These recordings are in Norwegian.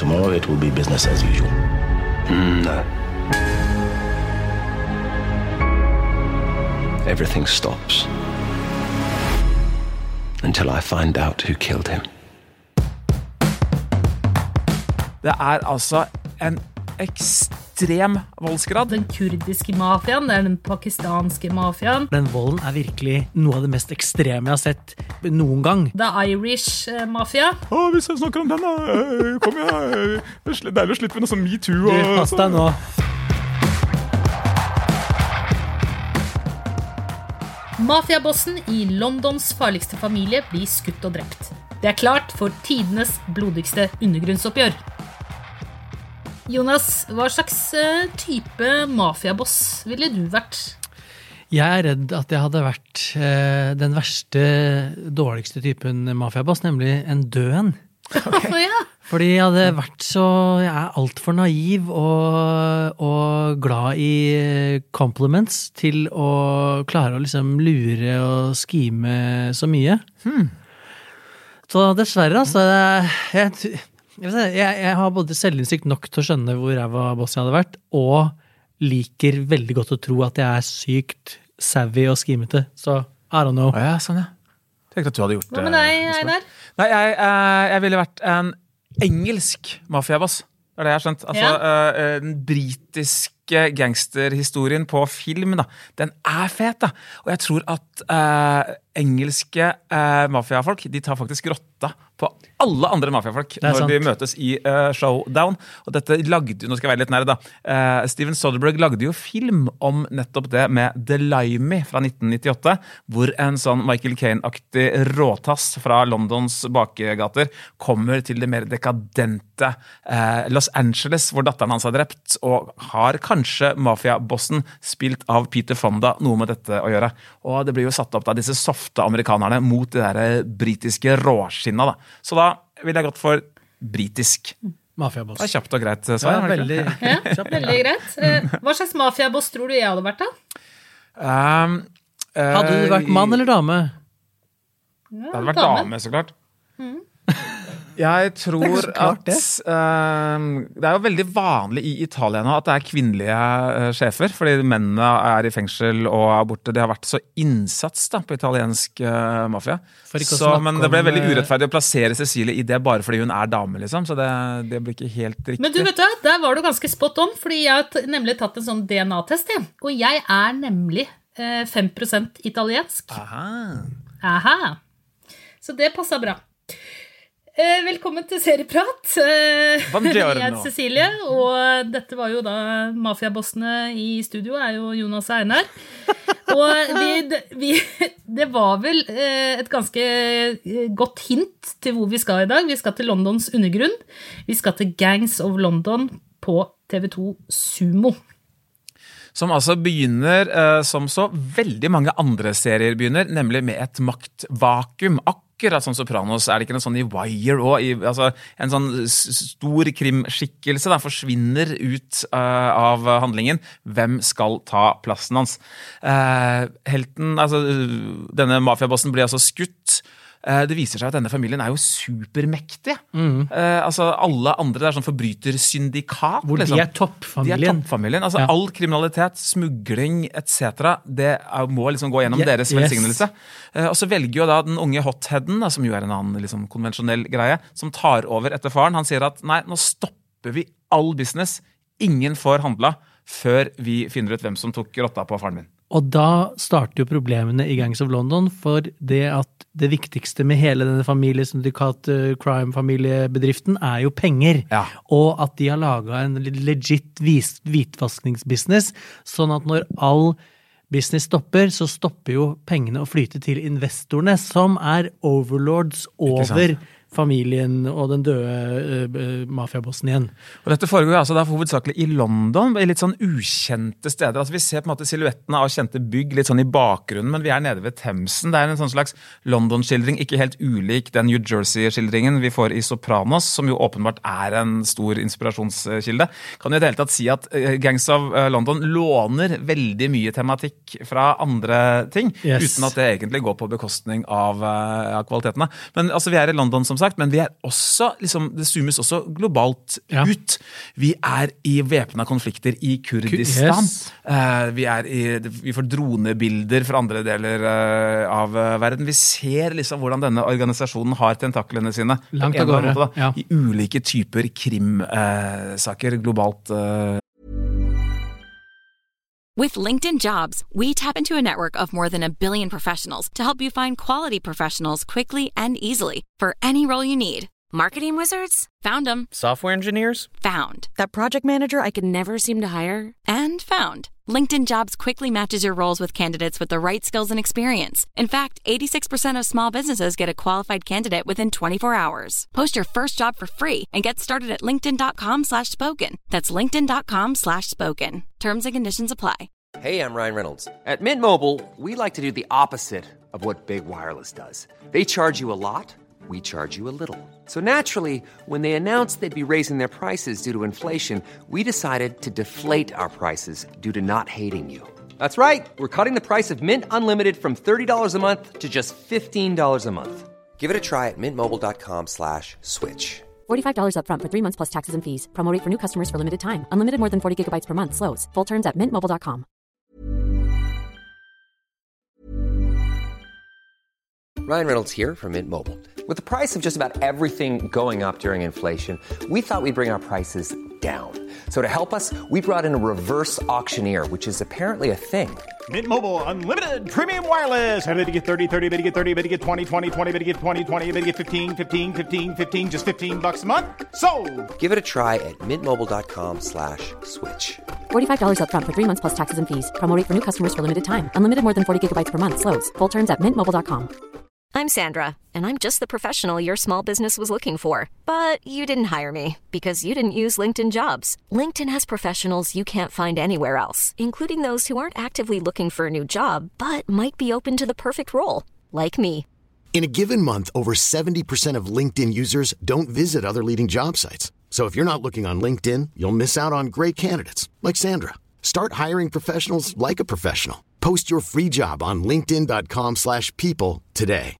tomorrow it will be business as usual. No. Everything stops until I find out who killed him. Det altså en ekstrem voldsgrad. Den kurdiske mafiaen, det den pakistanske mafiaen. Den volden virkelig noe av det mest ekstreme jeg har sett noen gang. The Irish mafia. Hvis jeg snakker om den da, kom igjen. Det deilig å slippe med noe sånn MeToo. Du, pass deg nå. Mafiabossen i Londons farligste familie blir skutt og drept. Det klart for tidenes blodigste undergrunnsoppgjør. Jonas, hva slags type mafiaboss ville du vært? Jeg redd at jeg hadde vært den verste, dårligste typen mafiaboss, nemlig en død en. Hvorfor ja? Fordi jeg alt for naiv og glad i compliments til å klare å liksom lure og skime så mye. Så dessverre, altså, jeg har både selvinnsikt nok til å skjønne hvor jeg var boss jeg hadde vært, og liker veldig godt å tro at jeg sykt savvy og skimete. Så, I don't know. Ja, sånn ja. Tenk at du hadde gjort det. Hva med deg, Einar? Nei, jeg ville vært en engelsk mafiaboss. Det det jeg har skjønt. Altså, den britiske gangsterhistorien på film, da, den fet, da. Og jeg tror at engelske mafiafolk, de tar faktisk rotta på alle andre mafiafolk når vi møtes i showdown. Og dette lagde, nå skal jeg være litt nær da, Steven Soderbergh lagde jo film om nettopp det med Delimy fra 1998, hvor en sånn Michael Caine-aktig råtass fra Londons bakgater kommer til det mer dekadente Los Angeles, hvor datteren hans er drept, og har kanskje mafiabossen spilt av Peter Fonda noe med dette å gjøre. Og det blir jo satt opp da, disse softe amerikanerne mot de der britiske råskinna da. Så da vil jeg gått for britisk. Mafiaboss. Det kjapt og greit svar. Ja, veldig, veldig greit. Hva slags mafiaboss tror du jeg hadde vært da? Hadde du vært mann eller dame? Det hadde vært dame, så klart. Jeg tror at det jo veldig vanlig i Italia nå at det kvinnelige sjefer, fordi mennene i fengsel og borte. Det har vært så innsats da, på italiensk mafia. Men det ble veldig urettferdig å plassere Cecilie i det bare fordi hun dame, liksom. Så det blir ikke helt riktig. Men du vet du, der var du ganske spot on, fordi jeg har nemlig tatt en sånn DNA-test, og jeg nemlig 5% italiensk. Aha. Så det passer bra. Velkommen til Serieprat. Jeg Cecilie, og dette var jo da mafiabossene i studio, jo Jonas og Einar. Og det var vel et ganske godt hint til hvor vi skal i dag. Vi skal til Londons undergrunn. Vi skal til Gangs of London på TV2 Sumo. Som altså begynner, som så veldig mange andre serier begynner, nemlig med et maktvakuum. Akkurat som Sopranos det ikke noe sånn i Wire også, altså en sånn stor krimskikkelse da, forsvinner ut av handlingen. Hvem skal ta plassen hans? Helten, altså denne mafiabossen blir altså skutt. Det viser seg at denne familien jo supermektige. Altså alle andre, det sånn forbrytersyndikat. Hvor liksom. De toppfamilien. Altså all kriminalitet, smugling, etc. Det må liksom gå gjennom deres velsignelse. Og så velger jo da den unge hotheaden, da, som jo en annen liksom, konvensjonell greie, som tar over etter faren. Han sier at nei, nå stopper vi all business. Ingen får handla før vi finner ut hvem som tok rotta på faren min. Og da starter jo problemene i Gangs of London, for det at det viktigste med hele denne familiesyndikat crime-familiebedriften jo penger, og at de har laget en legit hvitvaskningsbusiness, sånn at når all business stopper, så stopper jo pengene å flyte til investorene, som overlords over familien og den døde mafiabossen igjen. Og dette foregår altså da hovedsakelig i London, i litt sånn ukjente steder. Altså vi ser på en måte silhuettene av kjente bygg litt sånn i bakgrunnen, men vi nede ved Themsen. Det en sånn slags London-skildring, ikke helt ulik den New Jersey-skildringen vi får i Sopranos, som jo åpenbart en stor inspirasjonskilde. Kan jo i det hele tatt si at Gangs of London låner veldig mye tematikk fra andre ting, uten at det egentlig går på bekostning av kvalitetene. Men altså vi i London som sagt, men vi også, liksom, det zoomes også globalt ut. Vi I væpnede konflikter I Kurdistan. Vi får dronebilder fra andre deler av verden. Vi ser liksom hvordan denne organisasjonen har tentaklene sine langt av gårde, I ulike typer krimsaker globalt. With LinkedIn Jobs, we tap into a network of more than 1 billion professionals to help you find quality professionals quickly and easily for any role you need. Marketing wizards? Found them. Software engineers? Found. That project manager I could never seem to hire? And found. LinkedIn Jobs quickly matches your roles with candidates with the right skills and experience. In fact, 86% of small businesses get a qualified candidate within 24 hours. Post your first job for free and get started at linkedin.com/spoken. That's linkedin.com/spoken. Terms and conditions apply. Hey, I'm Ryan Reynolds. At Mint Mobile, we like to do the opposite of what Big Wireless does. They charge you a lot. We charge you a little. So naturally, when they announced they'd be raising their prices due to inflation, we decided to deflate our prices due to not hating you. That's right. We're cutting the price of Mint Unlimited from $30 a month to just $15 a month. Give it a try at mintmobile.com/switch. $45 up front for 3 months plus taxes and fees. Promo rate for new customers for limited time. Unlimited more than 40 gigabytes per month. Slows full terms at mintmobile.com. Ryan Reynolds here from Mint Mobile. With the price of just about everything going up during inflation, we thought we'd bring our prices down. So to help us, we brought in a reverse auctioneer, which is apparently a thing. Mint Mobile Unlimited Premium Wireless. How to get 30, 30, how to get 30, how to get 20, 20, 20, how to get 20, 20, how to get 15, 15, 15, 15, just $15 a month? Sold! Give it a try at mintmobile.com/switch. $45 up front for 3 months plus taxes and fees. Promo rate for new customers for limited time. Unlimited more than 40 gigabytes per month. Slows full terms at mintmobile.com. I'm Sandra, and I'm just the professional your small business was looking for. But you didn't hire me because you didn't use LinkedIn Jobs. LinkedIn has professionals you can't find anywhere else, including those who aren't actively looking for a new job, but might be open to the perfect role, like me. In a given month, over 70% of LinkedIn users don't visit other leading job sites. So if you're not looking on LinkedIn, you'll miss out on great candidates, like Sandra. Start hiring professionals like a professional. Post your free job on linkedin.com/people today.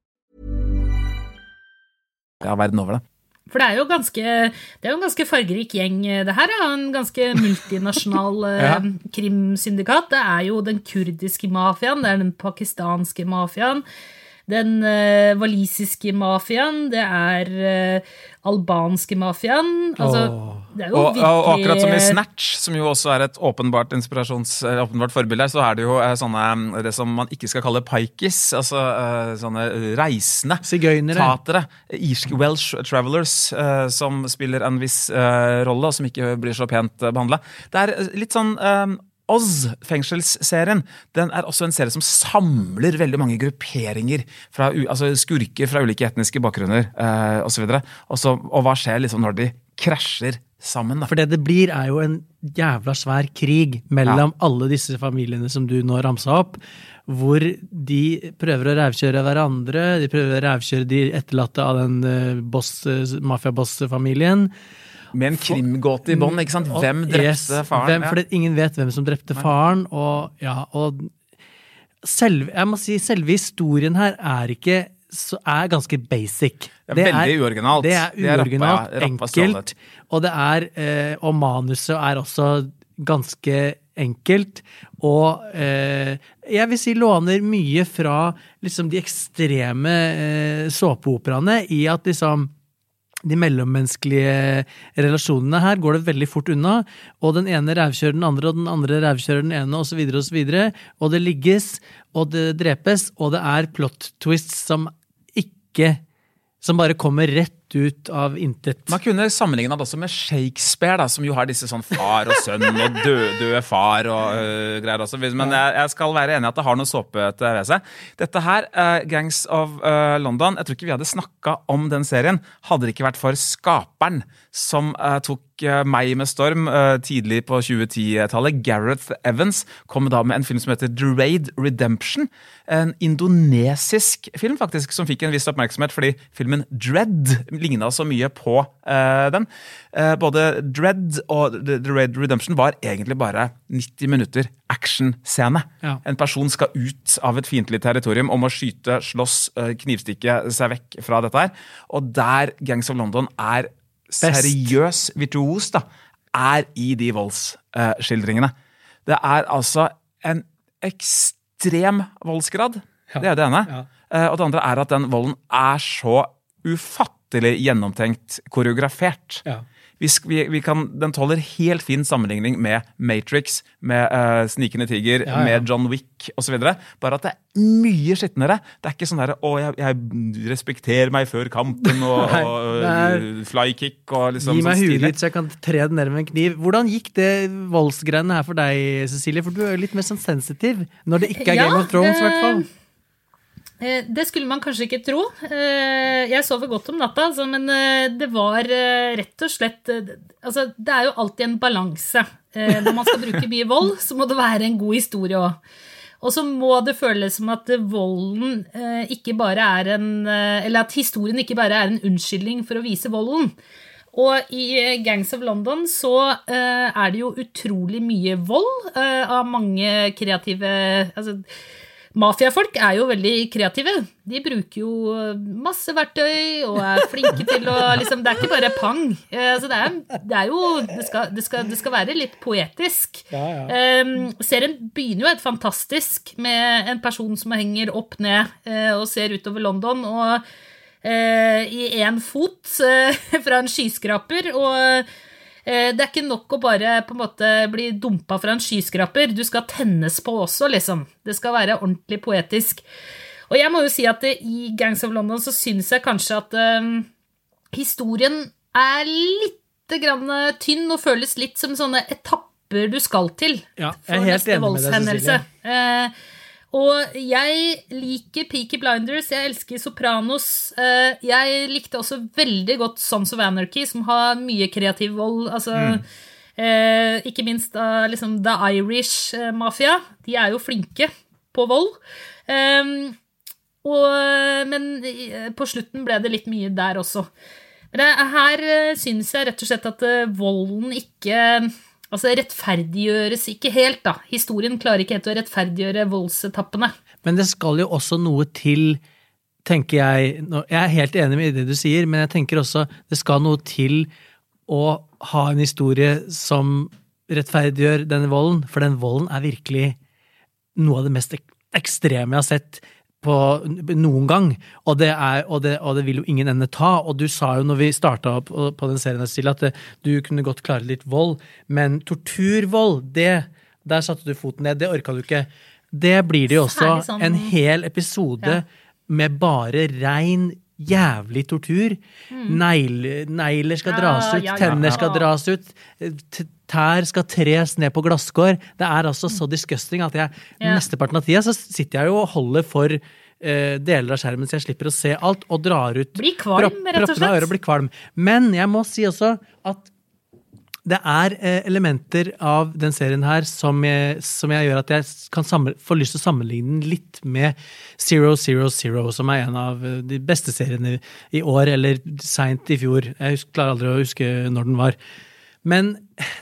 Ja, verden over det. For det er jo en ganske fargerik gjeng det her, ja. En ganske multinasjonal krimsyndikat. Det er jo den kurdiske mafiaen, det er den pakistanske mafiaen, den walisiske mafiaen, det er albanske mafiaen. Altså, det er jo virkelig... Og akkurat som I Snatch, som jo også et åpenbart forbilde, så det jo sånne, det som man ikke skal kalle pikes, altså sånne reisende tatere, irske Welsh travelers, som spiller en viss rolle, og som ikke blir så pent behandlet. Det litt sånn... Oz, fengselsserien, den også en serie som samler veldig mange grupperinger, altså skurker fra ulike etniske bakgrunner, og så videre. Og hva skjer liksom når de krasjer sammen? Da? For det blir jo en jævla svær krig mellom alle disse familiene som du nå ramsa opp, hvor de prøver å rævkjøre hverandre, de prøver å rævkjøre de etterlatte av den mafia-boss-familien, med en krimgåte I bånd, ikke sant? Hvem drepte faren? Fordi ingen vet hvem som drepte faren, og jeg må si, selve historien her ganske basic. Det veldig uoriginalt. Det uoriginalt, enkelt, og og manuset også ganske enkelt, og jeg vil si låner mye fra liksom de ekstreme såpeoperaene I at liksom de mellommenneskelige relasjonene her går det veldig fort unna, og den ene rævkjører den andre, og den andre rævkjører den ene, og så videre, og så videre, og det ligges, og det drepes, og det plot twists som bare kommer rett ut av intet. Man kunne sammenligne det også med Shakespeare, da, som jo har disse sånn far og sønn og døde far og greier også. Men jeg skal være enig I at det har noe såpete ved seg. Dette her, Gangs of London, jeg tror ikke vi hadde snakket om den serien, hadde det ikke vært for skaperen som tok meg med storm tidlig på 2010-tallet. Gareth Evans kom da med en film som heter The Raid Redemption, en indonesisk film faktisk, som fikk en viss oppmerksomhet fordi filmen Dread lignet så mye på den. Både Dredd og The Red Redemption var egentlig bare 90 minutter action-scene. Ja. En person skal ut av et fiendtlig territorium og må skyte, slåss, knivstikke seg vekk fra dette her. Og der Gangs of London er seriøs virtuos, da, er i de voldsskildringene. Det er altså en ekstrem voldsgrad. Det er det ene. Ja. Og det andre er at den volden er så ufattelig gjennomtenkt koreografert. Ja. Den tåler helt fin sammenligning med Matrix, med Snikende Tiger, med John Wick og så videre. Bare at det er mye skittnere. Det er ikke sånn der, jeg respekterer meg før kampen, og flykick, og liksom gi meg huet litt, så jeg kan tre den ned med en kniv. Hvordan gikk det voldsgreiene her for deg, Cecilie? For du er jo litt mer sånn sensitiv, når det ikke er Game of Thrones, i hvert fall. Det skulle man kanskje ikke tro. Jeg sover godt om natta, altså, men det var rett og slett altså, det er jo alltid en balanse. Når man skal bruke mye vold, så må det være en god historie også. Og så må det føles som at volden ikke bare er eller at historien ikke bare er en unnskyldning for å vise volden. Og i Gangs of London så er det jo utrolig mye vold av mange kreative... Altså, mafiafolk er jo veldig kreative. De bruker jo masse verktøy og er flinke til å liksom, det er ikke bare pang. Altså det er jo det skal være litt poetisk. Serien begynner jo helt fantastisk med en person som henger opp ned og ser utover London og i en fot fra en skyskraper og det er ikke nok å bare på en måte bli dumpet fra en skyskraper. Du skal tennes på også, liksom. Det skal være ordentlig poetisk. Og jeg må jo si at i Gangs of London så synes jeg kanskje at historien er litt grann tynn og føles litt som sånne etapper du skal til. Ja, jeg er helt enig med deg, Cecilie. Og jeg liker Peaky Blinders, jeg elsker Sopranos, jeg likte også veldig godt Sons of Anarchy, som har mye kreativ vold, altså, ikke minst liksom The Irish Mafia, de er jo flinke på vold, men på slutten ble det litt mye der også. Men her synes jeg rett og slett at volden ikke... Altså, rettferdiggjøres ikke helt, da. Historien klarer ikke helt å rettferdiggjøre voldsetappene. Men det skal jo også noe til, tenker jeg, jeg er helt enig med det du sier, men jeg tenker også, det skal noe til å ha en historie som rettferdiggjør denne volden, for den volden er virkelig noe av det mest ekstreme jeg har sett på noen gang, og det vil jo ingen ende ta, og du sa jo når vi startet på den serien at du kunne godt klare litt vold, men torturvold, der satte du foten ned, det orket du ikke. Det blir det jo også sånn... en hel episode med bare rein jævlig tortur. Negler skal dras ut, tenner skal dras ut, tær skal tres ned på glasskår. Det er altså så disgusting at mesteparten av tida så sitter jeg jo og holder for deler av skjermen så jeg slipper å se alt og drar ut blir kvalm, rett og slett. Blir kvalm. Men jeg må si også at det er elementer av den serien her som jeg gjør at jeg kan få lyst til å sammenligne den litt med 000, som er en av de beste seriene i år, eller sent i fjor. Jeg klarer aldri å huske når den var. Men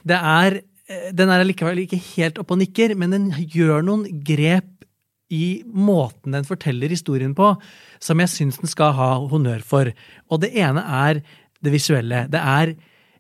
den er likevel ikke helt opp og nikker, men den gjør noen grep i måten den forteller historien på, som jeg synes den skal ha honnør for. Og det ene er det visuelle. Det er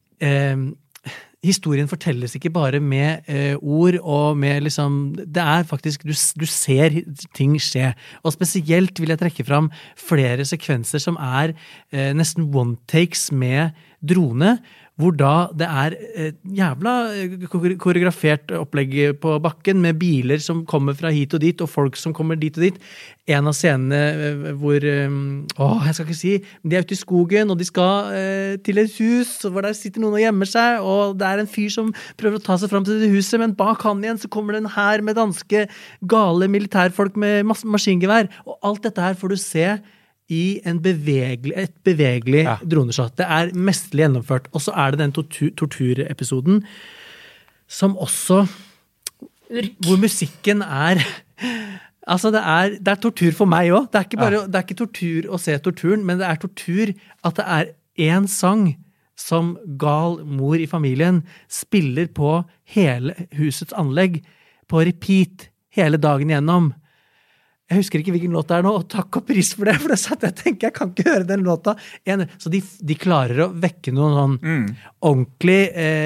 historien fortelles ikke bare med ord og med liksom, det er faktisk, du ser ting skje, og spesielt vil jeg trekke fram flere sekvenser som er nesten one-takes med drone, hvor da det er jævla koreografert opplegg på bakken med biler som kommer fra hit og dit, og folk som kommer dit og dit. En av scenene hvor, jeg skal ikke si, de er ute i skogen, og de skal til et hus, hvor der sitter noen og gjemmer seg, og det er en fyr som prøver å ta seg frem til det huset, men bak han igjen så kommer det en her med danske gale militærfolk med maskingevær, og alt dette her får du se i et bevegelig droneshot. Det er mestlig gjennomført. Og så er det den torturepisoden som også hvor musikken er altså det er tortur for meg også. Det er ikke tortur å se torturen, men det er tortur at det er en sang som gal mor i familien spiller på hele husets anlegg på repeat hele dagen igjennom. Jeg husker ikke hvilken låt det nå, og takk og pris for det satt jeg og tenkte, jeg kan ikke høre den låta. Så de klarer å vekke noen sånn ordentlig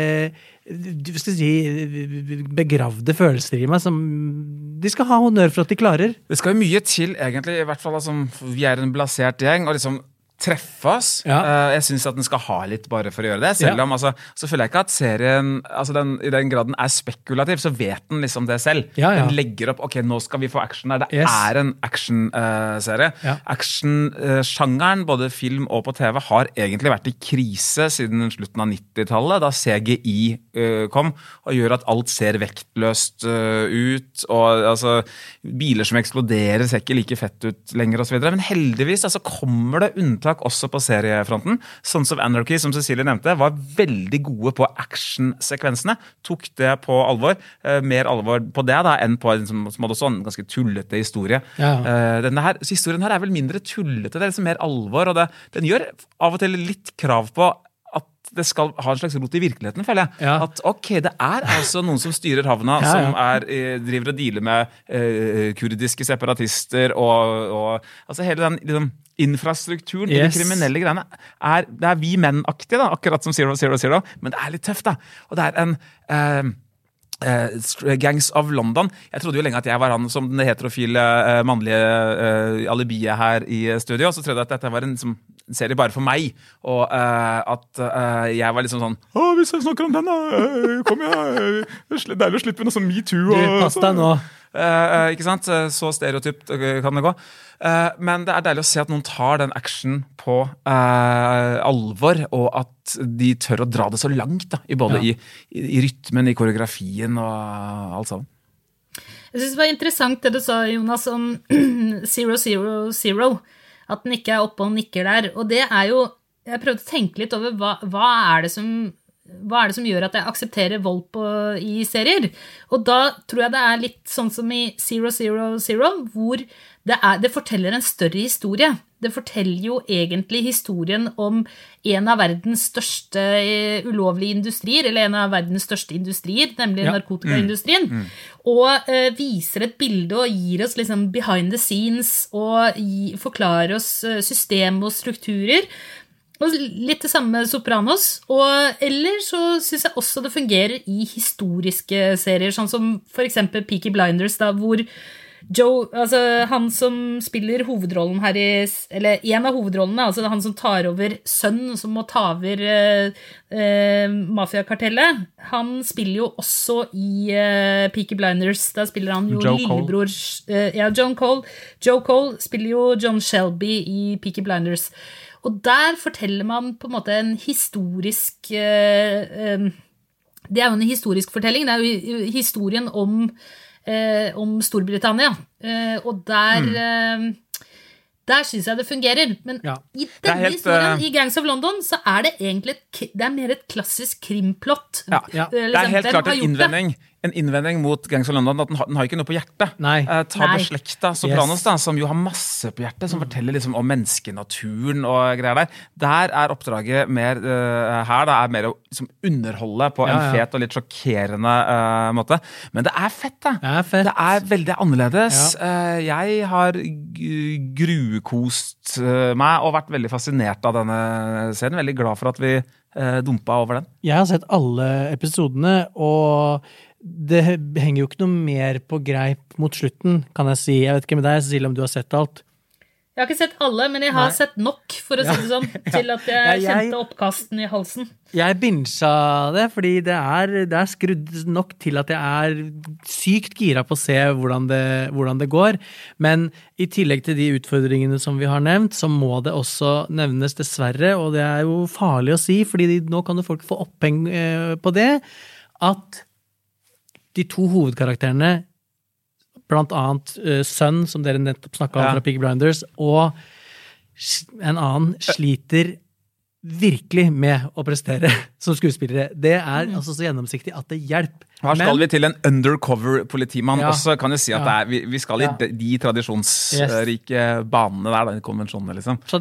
begravde følelser i meg som de skal ha honnør for at de klarer. Det skal jo mye til egentlig, i hvert fall altså, vi en blasert gjeng, og liksom treffe oss. Jeg synes at den skal ha litt bare for å gjøre det, selv om altså, så føler jeg ikke at serien altså i den graden spekulativ, så vet den liksom det selv. Den legger opp, ok, nå skal vi få action her. Det en action-serie. Action-sjangeren, både film og på TV, har egentlig vært i krise siden slutten av 90-tallet, da CGI kom, og gjør at alt ser vektløst ut, og altså, biler som eksploderer ser ikke like fett ut lenger og så videre, men heldigvis altså, kommer det unntak også på seriefronten. Sons of Anarchy, som Cecilie nevnte, var veldig gode på action-sekvensene. Tok det på alvor. Mer alvor på det da, enn på en sånn ganske tullete historie. Historien her vel mindre tullete, det liksom mer alvor, og den gjør av og til litt krav på at det skal ha en slags rot i virkeligheten, føler jeg. At ok, det altså noen som styrer havna, som driver og dealer med kurdiske separatister, og altså hele den liksom, infrastrukturen i de kriminelle greiene det vi menn-aktige da, akkurat som Zero, men det litt tøft da, og det en Gangs of London. Jeg trodde jo lenge at jeg var han som den heterofile mannlige alibiet her i studio, så trodde jeg at dette var en serie bare for meg, og at jeg var liksom sånn hvis jeg snakker om den da, kom igjen, det deilig å slippe noe sånn MeToo du, pass deg nå ikke sant? Så stereotypt kan det gå. Men det deilig å se at noen tar den action på alvor, og at de tør å dra det så langt, da, både i rytmen, i koreografien og alt sammen. Jeg synes det var interessant det du sa, Jonas, om 000, at den ikke oppe og nikker der. Og det jo, jeg prøvde å tenke litt over hva det som gjør at jeg aksepterer vold i serier? Og da tror jeg det litt sånn som i 000, hvor det forteller en større historie. Det forteller jo egentlig historien om en av verdens største ulovlige industrier, eller en av verdens største industrier, nemlig narkotikaindustrien, og viser et bilde og gir oss liksom behind the scenes, og forklarer oss system og strukturer, og litt det samme med Sopranos, eller så synes jeg også det fungerer i historiske serier, sånn som for eksempel Peaky Blinders, da, hvor Joe, altså han som spiller hovedrollen her eller en av hovedrollene, altså han som tar over sønnen, som må ta over mafiakartellet, han spiller jo også i Peaky Blinders, da spiller han jo lillebror Joe Cole spiller jo John Shelby i Peaky Blinders, og der forteller man på en måte en historisk det jo en historisk fortelling, det jo historien om Storbritannia, og der synes jeg det fungerer, men i denne historien, i Gangs of London, så det egentlig det mer et klassisk krimplott. Det helt klart en innvending mot Gangs of London, at den har ikke noe på hjertet. Ta beslekta Sopranos, da, som jo har masse på hjertet, som forteller liksom om menneskenaturen og greier der. Der oppdraget mer her, da, mer å liksom underholde på en fet og litt sjokkerende måte. Men det fett, da. Det veldig annerledes. Jeg har gruekost meg og vært veldig fascinert av denne serien. Veldig glad for at vi dumpa over den. Jeg har sett alle episodene, og det henger jo ikke noe mer på greip mot slutten, kan jeg si. Jeg vet ikke med deg, Cecilie, om du har sett alt? Jeg har ikke sett alle, men jeg har sett nok, for å si det sånn, til at jeg kjente oppkasten i halsen. Jeg binget det, fordi det skrudd nok til at jeg sykt gira på å se hvordan det går. Men i tillegg til de utfordringene som vi har nevnt, så må det også nevnes dessverre, og det jo farlig å si, fordi nå kan jo folk få oppheng på det, at de to hovedkarakterene, blant annet Sønn, som dere nettopp snakket om fra Peaky Blinders, og en annen sliter virkelig med å prestere som skuespillere. Det altså så gjennomsiktig at det hjelper. Her skal vi til en undercover-politimann, og så kan jeg si at vi skal i de tradisjonsrike banene der, den konvensjonen, liksom. Så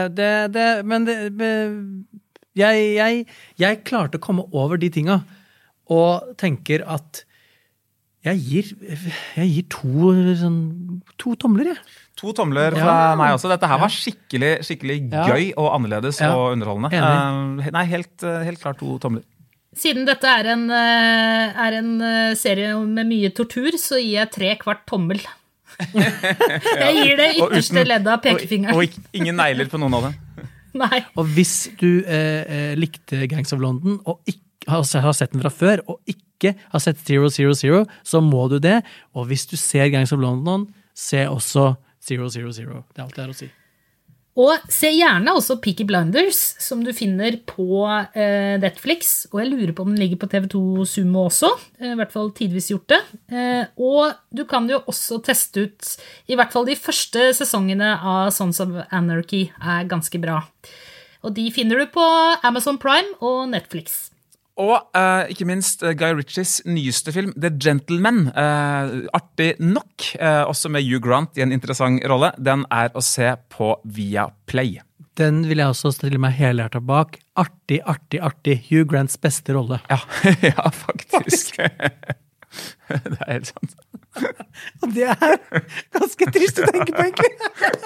jeg klarte å komme over de tinga, og tenker at jeg gir to tomler, jeg. 2 tomler fra meg også. Dette her var skikkelig gøy og annerledes og underholdende. Nei, helt klart 2 tomler. Siden dette er en serie med mye tortur, så gir jeg 3/4 tommel. Jeg gir det ytterste leddet av pekefingeren. Og ingen negler på noen av dem. Nei. Og hvis du likte Gangs of London, og ikke har sett den fra før, og ikke har sett 000, så må du det. Og hvis du ser Gangs of London, se også 000. Det alt det å si. Og se gjerne også Peaky Blinders, som du finner på Netflix, og jeg lurer på om den ligger på TV2 Sumo også, i hvert fall tidvis gjort det. Og du kan jo også teste ut, i hvert fall de første sesongene av Sons of Anarchy er ganske bra. Og de finner du på Amazon Prime og Netflix. Og ikke minst Guy Ritchies nyeste film, The Gentleman, artig nok, også med Hugh Grant i en interessant rolle, den er å se på Viaplay. Den vil jeg også stille meg helhjertet bak. Artig. Hugh Grants beste rolle. Ja, faktisk. Det er helt sant. Og det er ganske trist å tenke på, egentlig.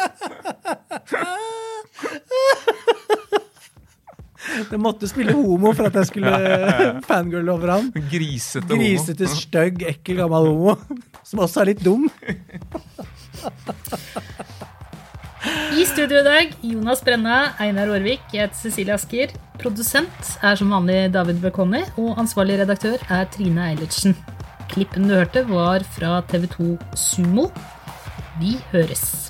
Det måtte spille homo for at jeg skulle fangirl over han. Grisete, støgg, ekkel, gammel homo. Som også er litt dum. I studio i dag, Jonas Brenna, Einar Aarvik, jeg heter Cecilie Asker. Produsent er som vanlig David Bekoni, og ansvarlig redaktør er Trine Eilertsen. Klippen du hørte var fra TV2 Sumo. Vi høres.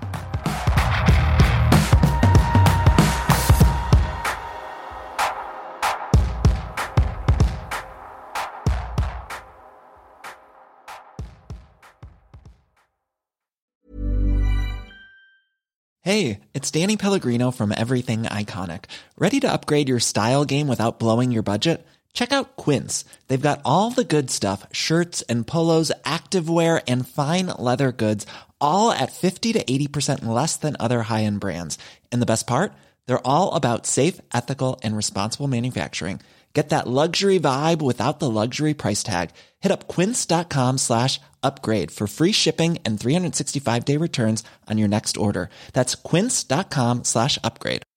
Hey, it's Danny Pellegrino from Everything Iconic. Ready to upgrade your style game without blowing your budget? Check out Quince. They've got all the good stuff, shirts and polos, activewear, and fine leather goods, all at 50 to 80% less than other high-end brands. And the best part? They're all about safe, ethical, and responsible manufacturing. Get that luxury vibe without the luxury price tag. Hit up quince.com/upgrade for free shipping and 365-day returns on your next order. That's quince.com/upgrade.